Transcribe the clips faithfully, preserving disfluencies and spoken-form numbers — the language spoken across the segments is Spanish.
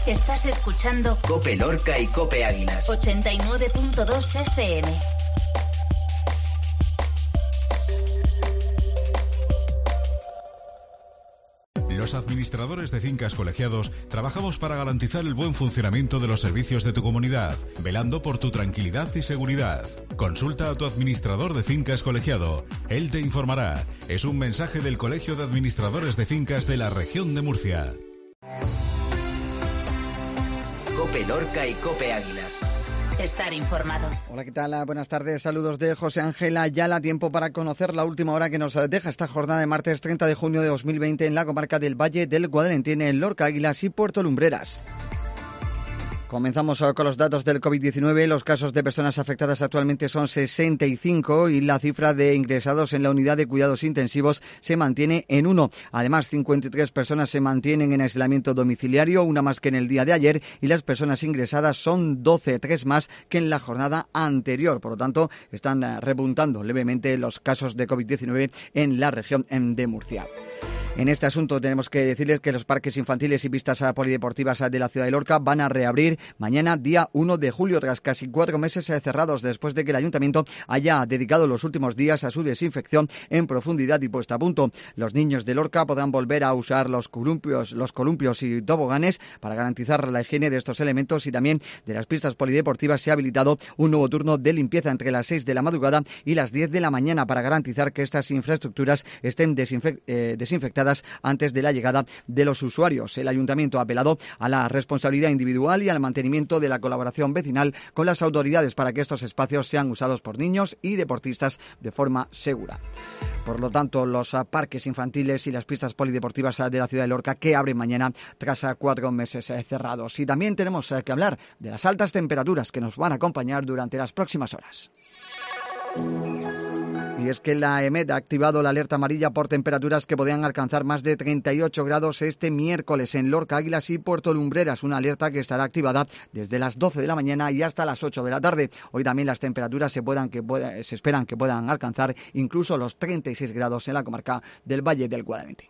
Estás escuchando COPE Lorca y COPE Águilas. ochenta y nueve punto dos F M. Los administradores de fincas colegiados trabajamos para garantizar el buen funcionamiento de los servicios de tu comunidad, velando por tu tranquilidad y seguridad. Consulta a tu administrador de fincas colegiado. Él te informará. Es un mensaje del Colegio de Administradores de Fincas de la región de Murcia. COPE Lorca y COPE Águilas. Estar informado. Hola, ¿qué tal? Buenas tardes. Saludos de José Ángel Ayala. Tiempo para conocer la última hora que nos deja esta jornada de martes treinta de junio de dos mil veinte en la comarca del Valle del Guadalentín, en Lorca, Águilas y Puerto Lumbreras. Comenzamos con los datos del COVID diecinueve. Los casos de personas afectadas actualmente son sesenta y cinco y la cifra de ingresados en la unidad de cuidados intensivos se mantiene en uno. Además, cincuenta y tres personas se mantienen en aislamiento domiciliario, una más que en el día de ayer, y las personas ingresadas son doce, tres más que en la jornada anterior. Por lo tanto, están repuntando levemente los casos de COVID diecinueve en la región de Murcia. En este asunto tenemos que decirles que los parques infantiles y pistas polideportivas de la ciudad de Lorca van a reabrir mañana, día uno de julio, tras casi cuatro meses cerrados, después de que el ayuntamiento haya dedicado los últimos días a su desinfección en profundidad y puesta a punto. Los niños de Lorca podrán volver a usar los columpios, los columpios y toboganes para garantizar la higiene de estos elementos, y también de las pistas polideportivas se ha habilitado un nuevo turno de limpieza entre las seis de la madrugada y las diez de la mañana para garantizar que estas infraestructuras estén desinfec- eh, desinfectadas antes de la llegada de los usuarios. El ayuntamiento ha apelado a la responsabilidad individual y al mantenimiento de la colaboración vecinal con las autoridades para que estos espacios sean usados por niños y deportistas de forma segura. Por lo tanto, los parques infantiles y las pistas polideportivas de la ciudad de Lorca que abren mañana tras cuatro meses cerrados. Y también tenemos que hablar de las altas temperaturas que nos van a acompañar durante las próximas horas. Y es que la EMET ha activado la alerta amarilla por temperaturas que podrían alcanzar más de treinta y ocho grados este miércoles en Lorca, Águilas y Puerto Lumbreras, una alerta que estará activada desde las doce de la mañana y hasta las ocho de la tarde. Hoy también las temperaturas se, puedan, que pueda, se esperan que puedan alcanzar incluso los treinta y seis grados en la comarca del Valle del Guadalentín.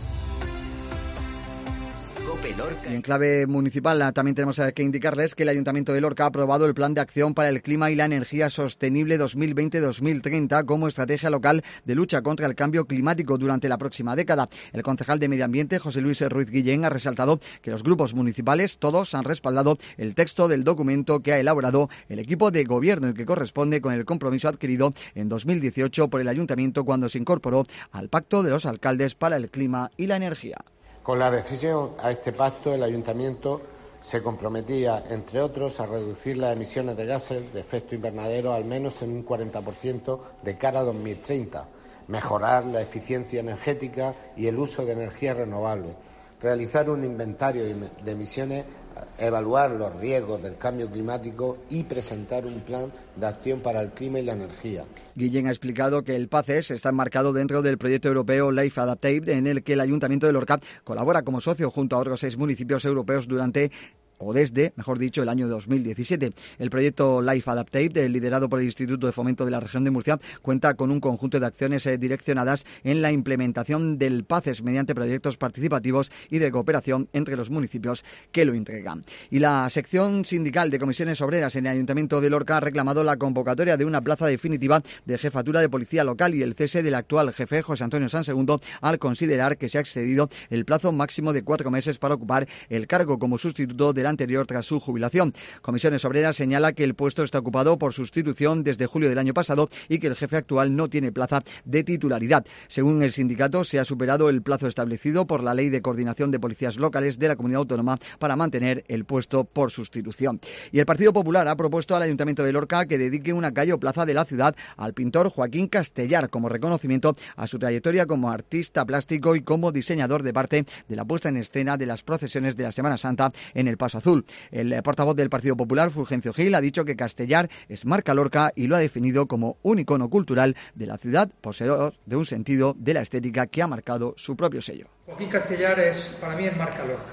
Y en clave municipal también tenemos que indicarles que el Ayuntamiento de Lorca ha aprobado el Plan de Acción para el Clima y la Energía Sostenible dos mil veinte a dos mil treinta como estrategia local de lucha contra el cambio climático durante la próxima década. El concejal de Medio Ambiente, José Luis Ruiz Guillén, ha resaltado que los grupos municipales todos han respaldado el texto del documento que ha elaborado el equipo de gobierno y que corresponde con el compromiso adquirido en dos mil dieciocho por el Ayuntamiento cuando se incorporó al Pacto de los Alcaldes para el Clima y la Energía. Con la adhesión a este pacto, el Ayuntamiento se comprometía, entre otros, a reducir las emisiones de gases de efecto invernadero al menos en un cuarenta por ciento de cara a dos mil treinta, mejorar la eficiencia energética y el uso de energías renovables, realizar un inventario de emisiones, evaluar los riesgos del cambio climático y presentar un plan de acción para el clima y la energía. Guillén ha explicado que el PACES está enmarcado dentro del proyecto europeo Life Adaptive, en el que el Ayuntamiento de Lorca colabora como socio junto a otros seis municipios europeos durante o desde, mejor dicho, el año dos mil diecisiete. El proyecto Life Adaptive, liderado por el Instituto de Fomento de la Región de Murcia, cuenta con un conjunto de acciones direccionadas en la implementación del PACES mediante proyectos participativos y de cooperación entre los municipios que lo entregan. Y la sección sindical de comisiones obreras en el Ayuntamiento de Lorca ha reclamado la convocatoria de una plaza definitiva de jefatura de policía local y el cese del actual jefe, José Antonio Sansegundo, al considerar que se ha excedido el plazo máximo de cuatro meses para ocupar el cargo como sustituto de anterior tras su jubilación. Comisiones Obreras señala que el puesto está ocupado por sustitución desde julio del año pasado y que el jefe actual no tiene plaza de titularidad. Según el sindicato, se ha superado el plazo establecido por la Ley de Coordinación de Policías Locales de la Comunidad Autónoma para mantener el puesto por sustitución. Y el Partido Popular ha propuesto al Ayuntamiento de Lorca que dedique una calle o plaza de la ciudad al pintor Joaquín Castellar como reconocimiento a su trayectoria como artista plástico y como diseñador de parte de la puesta en escena de las procesiones de la Semana Santa en el Paso Azul. El portavoz del Partido Popular, Fulgencio Gil, ha dicho que Castellar es marca Lorca y lo ha definido como un icono cultural de la ciudad, poseedor de un sentido de la estética que ha marcado su propio sello. Joaquín Castellar es, para mí, es marca Lorca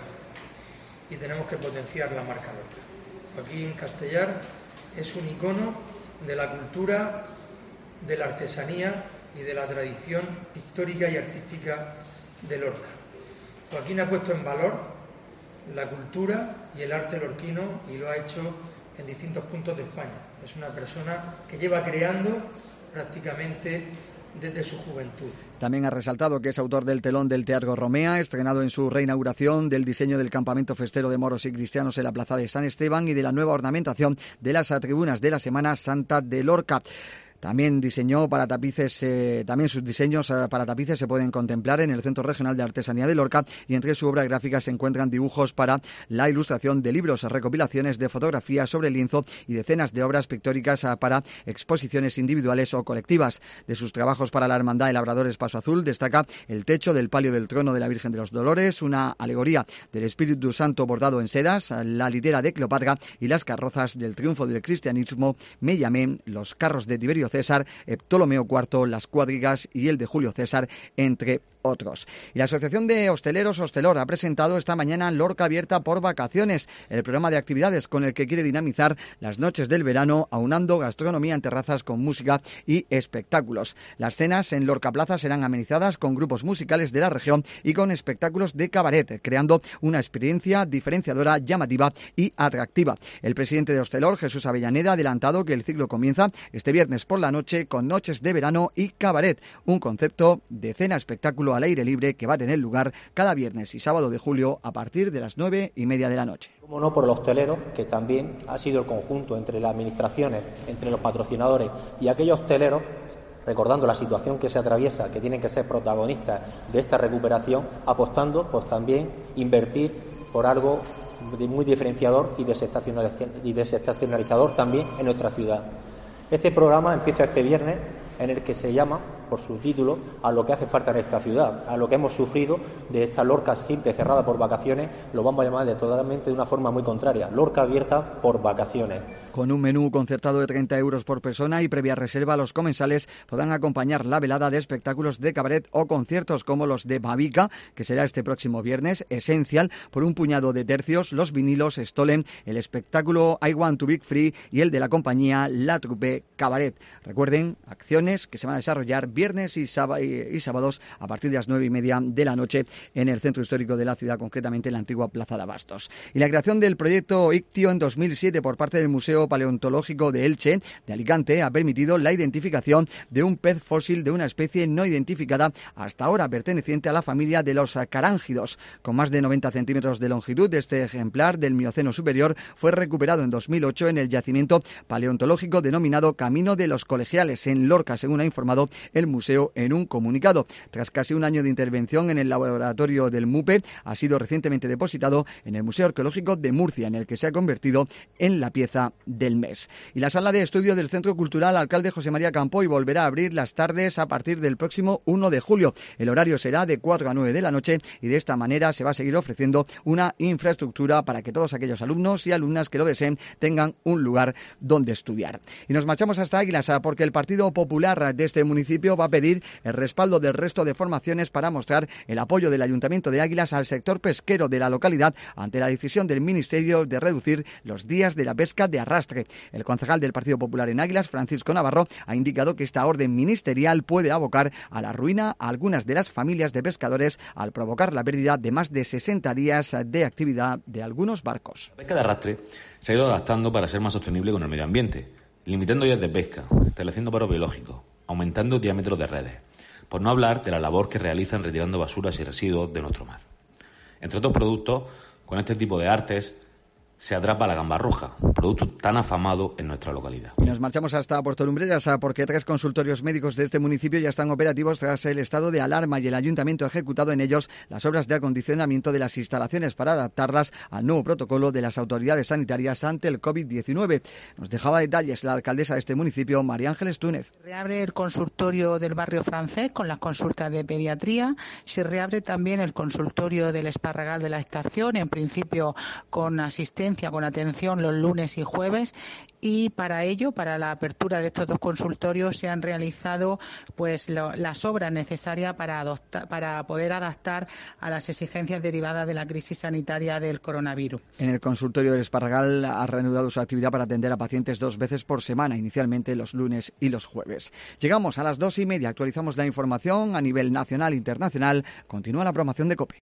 y tenemos que potenciar la marca Lorca. Joaquín Castellar es un icono de la cultura, de la artesanía y de la tradición histórica y artística de Lorca. Joaquín ha puesto en valor la cultura y el arte lorquino y lo ha hecho en distintos puntos de España. Es una persona que lleva creando prácticamente desde su juventud. También ha resaltado que es autor del telón del Teatro Romea, estrenado en su reinauguración, del diseño del campamento festero de moros y cristianos en la plaza de San Esteban y de la nueva ornamentación de las tribunas de la Semana Santa de Lorca. También diseñó para tapices, eh, también sus diseños eh, para tapices se pueden contemplar en el Centro Regional de Artesanía de Lorca, y entre su obra gráfica se encuentran dibujos para la ilustración de libros, recopilaciones de fotografías sobre lienzo y decenas de obras pictóricas eh, para exposiciones individuales o colectivas. De sus trabajos para la Hermandad de Labradores Paso Azul destaca el techo del palio del trono de la Virgen de los Dolores, una alegoría del Espíritu Santo bordado en sedas, la litera de Cleopatra y las carrozas del triunfo del cristianismo, Me llamé, los carros de Tiberio César, Ptolomeo cuarto, las cuadrigas y el de Julio César, entre otros. Y la Asociación de Hosteleros Hostelor ha presentado esta mañana Lorca Abierta por Vacaciones, el programa de actividades con el que quiere dinamizar las noches del verano, aunando gastronomía en terrazas con música y espectáculos. Las cenas en Lorca Plaza serán amenizadas con grupos musicales de la región y con espectáculos de cabaret, creando una experiencia diferenciadora, llamativa y atractiva. El presidente de Hostelor, Jesús Avellaneda, ha adelantado que el ciclo comienza este viernes por la noche con noches de verano y cabaret, un concepto de cena-espectáculo al aire libre que va a tener lugar cada viernes y sábado de julio a partir de las nueve y media de la noche. Como no, por el hostelero, que también ha sido el conjunto entre las administraciones, entre los patrocinadores y aquellos hosteleros, recordando la situación que se atraviesa, que tienen que ser protagonistas de esta recuperación, apostando pues también invertir por algo muy diferenciador y desestacionalizador también en nuestra ciudad. Este programa empieza este viernes, en el que se llama, por su título, a lo que hace falta en esta ciudad, a lo que hemos sufrido de esta Lorca simple cerrada por vacaciones, lo vamos a llamar de totalmente de una forma muy contraria, Lorca Abierta por Vacaciones. Con un menú concertado de treinta euros por persona y previa reserva, los comensales podrán acompañar la velada de espectáculos de cabaret o conciertos como los de Bavica, que será este próximo viernes, Esencial, por un puñado de tercios, los vinilos, Stolen, el espectáculo I Want to Be Free y el de la compañía La Troupe Cabaret. Recuerden, acciones que se van a desarrollar viernes y, sáb- y sábados a partir de las nueve y media de la noche en el centro histórico de la ciudad, concretamente en la antigua Plaza de Abastos. Y la creación del proyecto Ictio en dos mil siete por parte del Museo Paleontológico de Elche, de Alicante, ha permitido la identificación de un pez fósil de una especie no identificada hasta ahora perteneciente a la familia de los carángidos. Con más de noventa centímetros de longitud, este ejemplar del Mioceno superior fue recuperado en dos mil ocho en el yacimiento paleontológico denominado Camino de los Colegiales, en Lorca, según ha informado el museo en un comunicado. Tras casi un año de intervención en el laboratorio del MUPE, ha sido recientemente depositado en el Museo Arqueológico de Murcia, en el que se ha convertido en la pieza del mes. Y la sala de estudio del Centro Cultural Alcalde José María Campoy volverá a abrir las tardes a partir del próximo uno de julio. El horario será de cuatro a nueve de la noche y de esta manera se va a seguir ofreciendo una infraestructura para que todos aquellos alumnos y alumnas que lo deseen tengan un lugar donde estudiar. Y nos marchamos hasta Águilas porque el Partido Popular de este municipio va a pedir el respaldo del resto de formaciones para mostrar el apoyo del Ayuntamiento de Águilas al sector pesquero de la localidad ante la decisión del Ministerio de reducir los días de la pesca de arrastre. El concejal del Partido Popular en Águilas, Francisco Navarro, ha indicado que esta orden ministerial puede abocar a la ruina a algunas de las familias de pescadores al provocar la pérdida de más de sesenta días de actividad de algunos barcos. La pesca de arrastre se ha ido adaptando para ser más sostenible con el medio ambiente, limitando días de pesca, estableciendo paros biológicos, aumentando diámetros de redes, por no hablar de la labor que realizan retirando basuras y residuos de nuestro mar. Entre otros productos, con este tipo de artes se atrapa la gamba roja, producto tan afamado en nuestra localidad. Y nos marchamos hasta Puerto Lumbreras porque tres consultorios médicos de este municipio ya están operativos tras el estado de alarma y el ayuntamiento ha ejecutado en ellos las obras de acondicionamiento de las instalaciones para adaptarlas al nuevo protocolo de las autoridades sanitarias ante el covid diecinueve. Nos dejaba detalles la alcaldesa de este municipio, María Ángeles Túnez. Se reabre el consultorio del barrio francés con las consultas de pediatría. Se reabre también el consultorio del Esparragal de la Estación, en principio con asistencia, con atención los lunes y jueves, y para ello, para la apertura de estos dos consultorios, se han realizado pues lo, las obras necesarias para, adoptar, para poder adaptar a las exigencias derivadas de la crisis sanitaria del coronavirus. En el consultorio del Esparragal ha reanudado su actividad para atender a pacientes dos veces por semana, inicialmente los lunes y los jueves. Llegamos a las dos y media, actualizamos la información a nivel nacional e internacional. Continúa la programación de COPE.